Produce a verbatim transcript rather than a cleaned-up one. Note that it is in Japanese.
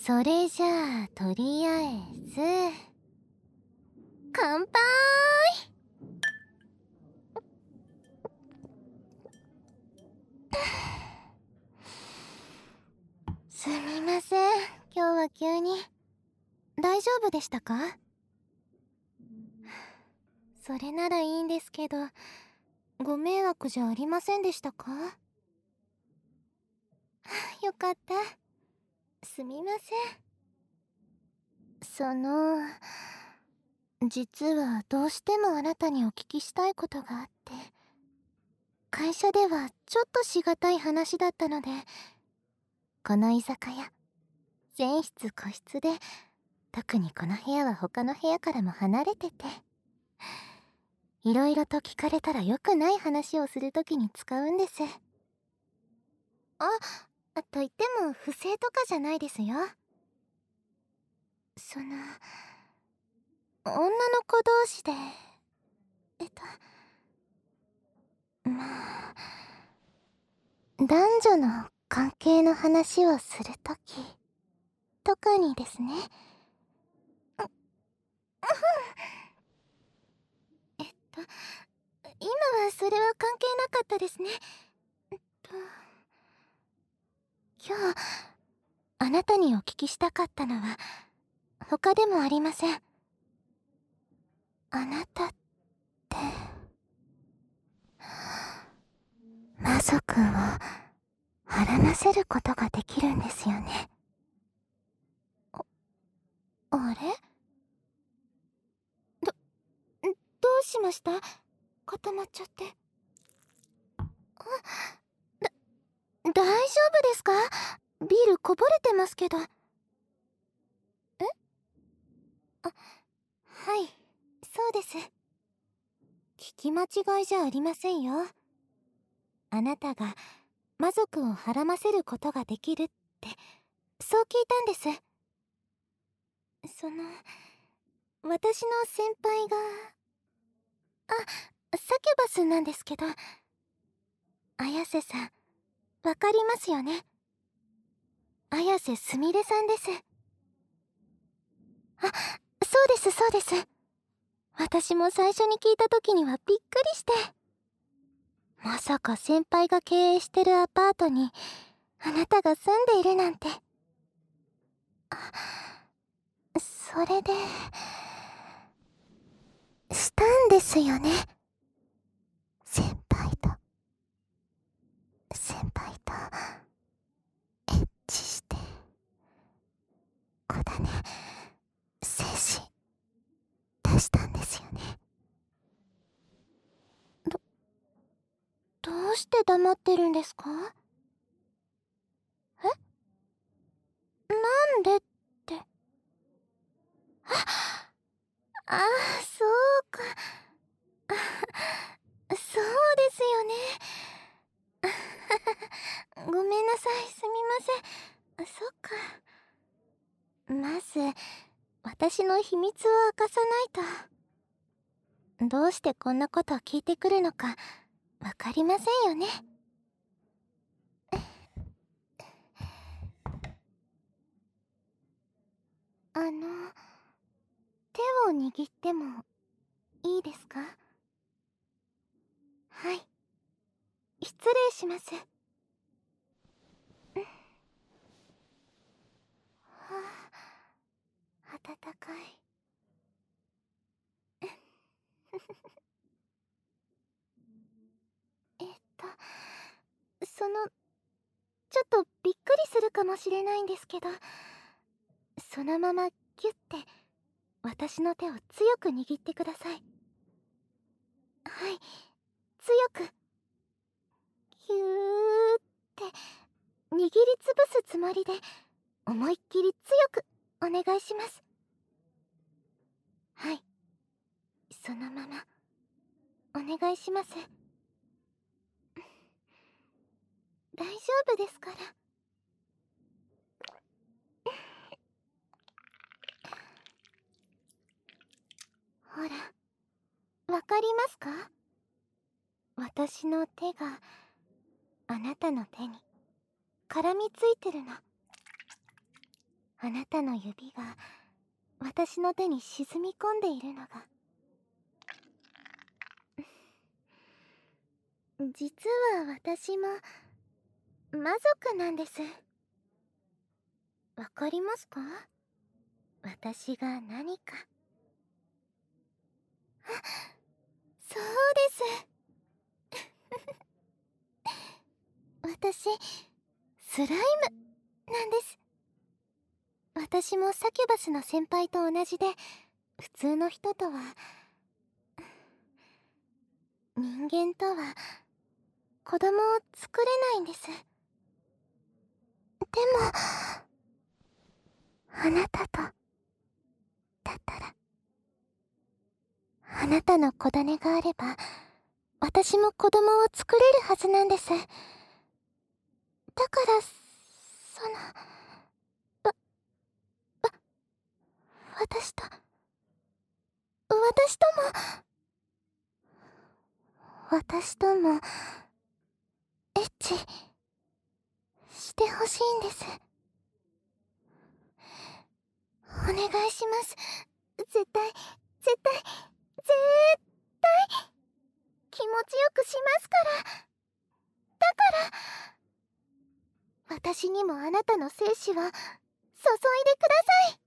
それじゃあとりあえず乾杯。すみません、今日は急に。大丈夫でしたか？それならいいんですけど、ご迷惑じゃありませんでしたか？よかった。すみません。その、実はどうしてもあなたにお聞きしたいことがあって、会社ではちょっとしがたい話だったので、この居酒屋、全室個室で、特にこの部屋は他の部屋からも離れてて、いろいろと聞かれたら良くない話をするときに使うんです。あ、と言っても不正とかじゃないですよ。その、女の子同士で、えっと、まあ、男女の関係の話をするときとかにですね。えっと、今はそれは関係なかったですね。えっと、今日、あなたにお聞きしたかったのは、他でもありません。あなたって、魔族をはらませることができるんですよね。あ、あれ？ど、どうしました？固まっちゃって。あ、だ、大丈夫ですか？ビールこぼれてますけど。え？あ、はい、そうです。聞き間違いじゃありませんよ。あなたが魔族をはらませることができるって、そう聞いたんです。その、私の先輩が、あ、サキュバスなんですけど、綾瀬さん、わかりますよね？綾瀬すみれさんです。あ、そうですそうです。私も最初に聞いた時にはびっくりして。まさか先輩が経営してるアパートにあなたが住んでいるなんて。あ、それで、したんですよね。先輩と、先輩と、エッチして、こだね、精子、出したんですよね。ど、どうして黙ってるんですか？え？なんでって。あ、ああ、そうか。そうですよね。ごめんなさい、すみません。そっか。まず、私の秘密を明かさないと。どうしてこんなことを聞いてくるのか、わかりませんよね。あの、手を握ってもいいですか？はい。失礼します。はあ、暖かい。えっと、その、ちょっとびっくりするかもしれないんですけど、そのままギュッて私の手を強く握ってください。はい、強く。ヒューって握りつぶすつもりで思いっきり強くお願いします。はい、そのままお願いします。大丈夫ですから。ほら、わかりますか？私の手があなたの手に絡みついてるの。 あなたの指が私の手に沈み込んでいるのが。実は私も魔族なんです。わかりますか？私が何か。あ、そうです。私スライムなんです。私もサキュバスの先輩と同じで、普通の人とは、人間とは子供を作れないんです。でもあなたとだったら、あなたの子種があれば私も子供を作れるはずなんです。だからそのわわ私と私とも私ともエッチしてほしいんです。お願いします。絶対絶対絶対気持ちよくしますから。だから私にもあなたの精子を注いでください。